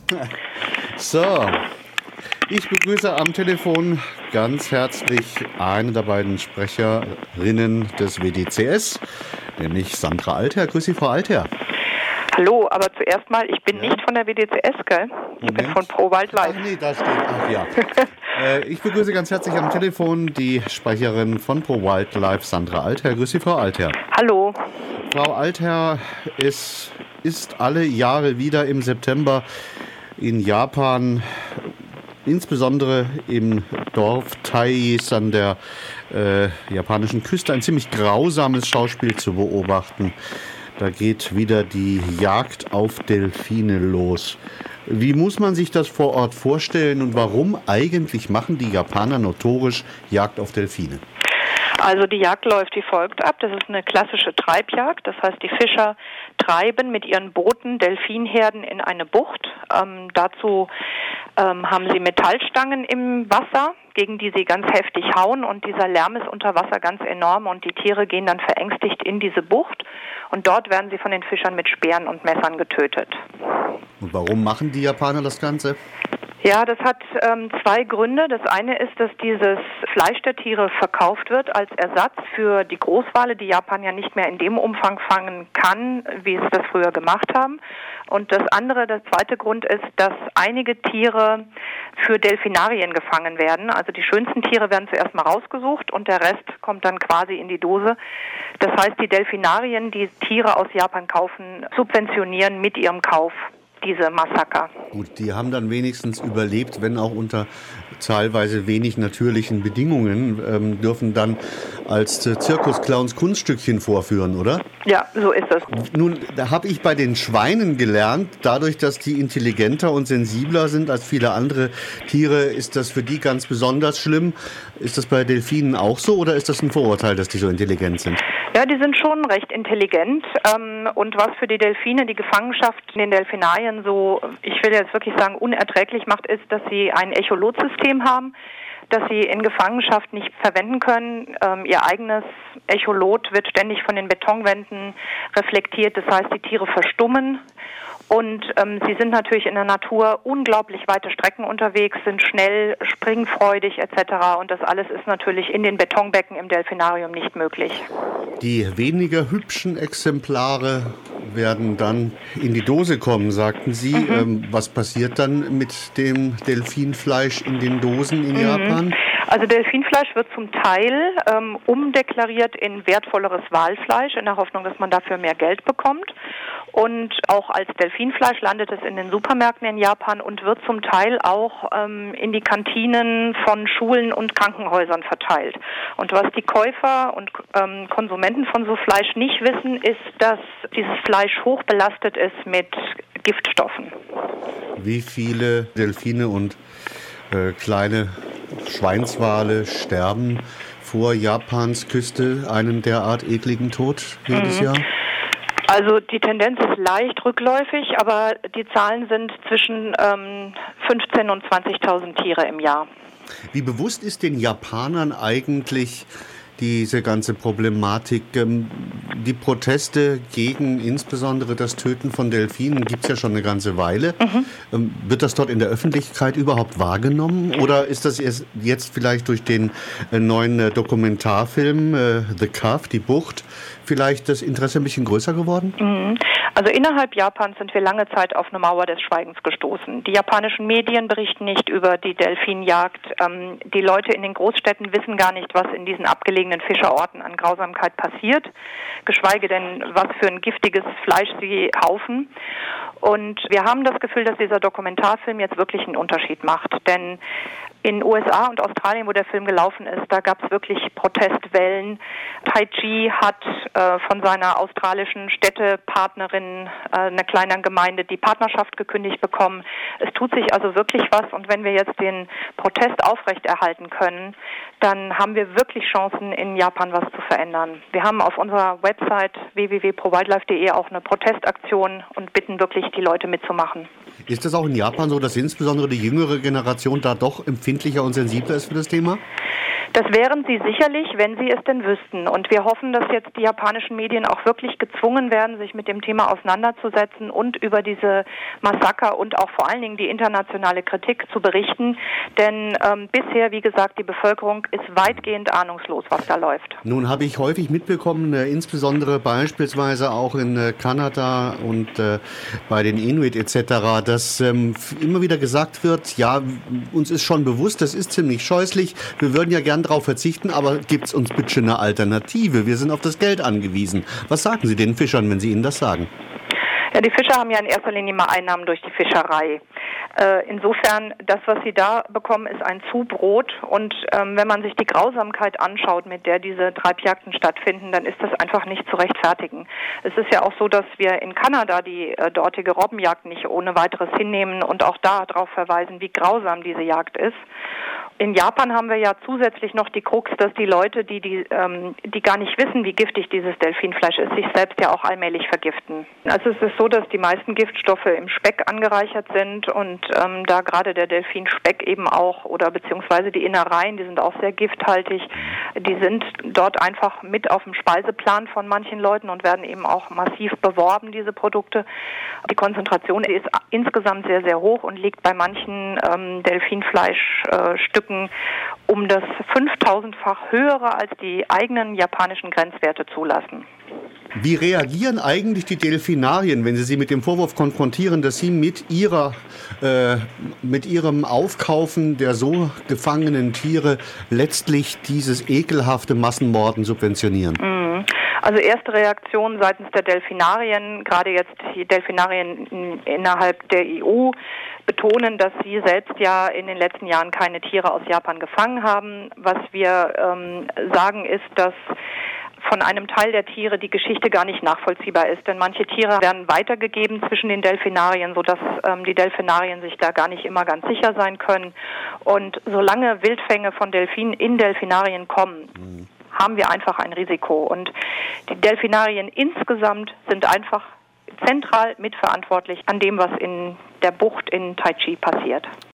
So, ich begrüße am Telefon ganz herzlich eine der beiden Sprecherinnen des WDCS, nämlich Sandra Altherr. Grüß Sie, Frau Altherr. Hallo, aber zuerst mal, ich bin nicht von der WDCS, gell? Ich bin von Pro Wildlife. Ach nee, da steht, ach ja. Ich begrüße ganz herzlich am Telefon die Sprecherin von Pro Wildlife, Sandra Altherr. Grüß Sie, Frau Altherr. Hallo. Frau Altherr ist alle Jahre wieder im September in Japan, insbesondere im Dorf Taijis an der japanischen Küste, ein ziemlich grausames Schauspiel zu beobachten. Da geht wieder die Jagd auf Delfine los. Wie muss man sich das vor Ort vorstellen und warum eigentlich machen die Japaner notorisch Jagd auf Delfine? Also die Jagd läuft wie folgt ab. Das ist eine klassische Treibjagd. Das heißt, die Fischer treiben mit ihren Booten Delfinherden in eine Bucht. Dazu haben sie Metallstangen im Wasser, gegen die sie ganz heftig hauen. Und dieser Lärm ist unter Wasser ganz enorm. Und die Tiere gehen dann verängstigt in diese Bucht. Und dort werden sie von den Fischern mit Speeren und Messern getötet. Und warum machen die Japaner das Ganze? Ja, das hat zwei Gründe. Das eine ist, dass dieses Fleisch der Tiere verkauft wird als Ersatz für die Großwale, die Japan ja nicht mehr in dem Umfang fangen kann, wie es das früher gemacht haben. Und das andere, der zweite Grund ist, dass einige Tiere für Delfinarien gefangen werden. Also die schönsten Tiere werden zuerst mal rausgesucht und der Rest kommt dann quasi in die Dose. Das heißt, die Delfinarien, die Tiere aus Japan kaufen, subventionieren mit ihrem Kauf diese Massaker. Gut, die haben dann wenigstens überlebt, wenn auch unter teilweise wenig natürlichen Bedingungen, dürfen dann als Zirkusclowns Kunststückchen vorführen, oder? Ja, so ist es. Nun, da habe ich bei den Schweinen gelernt, dadurch, dass die intelligenter und sensibler sind als viele andere Tiere, ist das für die ganz besonders schlimm. Ist das bei Delfinen auch so oder ist das ein Vorurteil, dass die so intelligent sind? Ja, die sind schon recht intelligent. Und was für die Delfine die Gefangenschaft in den Delfinarien so, ich will jetzt wirklich sagen, unerträglich macht, ist, dass sie ein Echolotsystem haben, das sie in Gefangenschaft nicht verwenden können. Ihr eigenes Echolot wird ständig von den Betonwänden reflektiert. Das heißt, die Tiere verstummen. Und sie sind natürlich in der Natur unglaublich weite Strecken unterwegs, sind schnell, springfreudig etc. Und das alles ist natürlich in den Betonbecken im Delfinarium nicht möglich. Die weniger hübschen Exemplare werden dann in die Dose kommen, sagten Sie. Was passiert dann mit dem Delfinfleisch in den Dosen in Japan? Also Delfinfleisch wird zum Teil umdeklariert in wertvolleres Walfleisch, in der Hoffnung, dass man dafür mehr Geld bekommt. Und auch als Delfinfleisch landet es in den Supermärkten in Japan und wird zum Teil auch in die Kantinen von Schulen und Krankenhäusern verteilt. Und was die Käufer und Konsumenten von so Fleisch nicht wissen, ist, dass dieses Fleisch hoch belastet ist mit Giftstoffen. Wie viele Delfine und kleine Schweinswale sterben vor Japans Küste einen derart ekligen Tod jedes Jahr? Also die Tendenz ist leicht rückläufig, aber die Zahlen sind zwischen 15.000 und 20.000 Tiere im Jahr. Wie bewusst ist den Japanern eigentlich diese ganze Problematik? Die Proteste gegen insbesondere das Töten von Delfinen gibt es ja schon eine ganze Weile. Wird das dort in der Öffentlichkeit überhaupt wahrgenommen? Oder ist das jetzt vielleicht durch den neuen Dokumentarfilm The Cove, die Bucht, vielleicht das Interesse ein bisschen größer geworden? Also innerhalb Japans sind wir lange Zeit auf eine Mauer des Schweigens gestoßen. Die japanischen Medien berichten nicht über die Delfinjagd. Die Leute in den Großstädten wissen gar nicht, was in diesen abgelegenen Fischerorten an Grausamkeit passiert, geschweige denn, was für ein giftiges Fleisch sie kaufen. Und wir haben das Gefühl, dass dieser Dokumentarfilm jetzt wirklich einen Unterschied macht. Denn in USA und Australien, wo der Film gelaufen ist, da gab es wirklich Protestwellen. Taiji hat von seiner australischen Städtepartnerin einer kleinen Gemeinde die Partnerschaft gekündigt bekommen. Es tut sich also wirklich was und wenn wir jetzt den Protest aufrechterhalten können, dann haben wir wirklich Chancen, in Japan was zu verändern. Wir haben auf unserer Website www.prowildlife.de auch eine Protestaktion und bitten wirklich die Leute mitzumachen. Ist das auch in Japan so, dass insbesondere die jüngere Generation da doch empfindlicher und sensibler ist für das Thema? Das wären sie sicherlich, wenn sie es denn wüssten. Und wir hoffen, dass jetzt die japanischen Medien auch wirklich gezwungen werden, sich mit dem Thema auseinanderzusetzen und über diese Massaker und auch vor allen Dingen die internationale Kritik zu berichten. Denn bisher, wie gesagt, die Bevölkerung ist weitgehend ahnungslos, was da läuft. Nun habe ich häufig mitbekommen, insbesondere beispielsweise auch in Kanada und bei den Inuit etc., dass immer wieder gesagt wird, ja, uns ist schon bewusst, das ist ziemlich scheußlich, wir würden ja gern darauf verzichten, aber gibt es uns bitte eine Alternative? Wir sind auf das Geld angewiesen. Was sagen Sie den Fischern, wenn Sie ihnen das sagen? Ja, die Fischer haben ja in erster Linie mal Einnahmen durch die Fischerei. Insofern, das, was sie da bekommen, ist ein Zubrot. Und wenn man sich die Grausamkeit anschaut, mit der diese Treibjagden stattfinden, dann ist das einfach nicht zu rechtfertigen. Es ist ja auch so, dass wir in Kanada die dortige Robbenjagd nicht ohne weiteres hinnehmen und auch darauf verweisen, wie grausam diese Jagd ist. In Japan haben wir ja zusätzlich noch die Krux, dass die Leute, die gar nicht wissen, wie giftig dieses Delfinfleisch ist, sich selbst ja auch allmählich vergiften. Also es ist so, dass die meisten Giftstoffe im Speck angereichert sind und da gerade der Delfinspeck eben auch oder beziehungsweise die Innereien, die sind auch sehr gifthaltig, die sind dort einfach mit auf dem Speiseplan von manchen Leuten und werden eben auch massiv beworben, diese Produkte. Die Konzentration ist insgesamt sehr, sehr hoch und liegt bei manchen Delfinfleischstücken um das 5000-fach höhere als die eigenen japanischen Grenzwerte zulassen. Wie reagieren eigentlich die Delfinarien, wenn Sie sie mit dem Vorwurf konfrontieren, dass sie mit ihrem Aufkaufen der so gefangenen Tiere letztlich dieses ekelhafte Massenmorden subventionieren? Also erste Reaktion seitens der Delfinarien, gerade jetzt die Delfinarien innerhalb der EU, betonen, dass sie selbst ja in den letzten Jahren keine Tiere aus Japan gefangen haben. Was wir sagen ist, dass von einem Teil der Tiere die Geschichte gar nicht nachvollziehbar ist. Denn manche Tiere werden weitergegeben zwischen den Delfinarien, sodass die Delfinarien sich da gar nicht immer ganz sicher sein können. Und solange Wildfänge von Delfinen in Delfinarien kommen, haben wir einfach ein Risiko. Und die Delfinarien insgesamt sind einfach zentral mitverantwortlich an dem, was in der Bucht in Taichi passiert.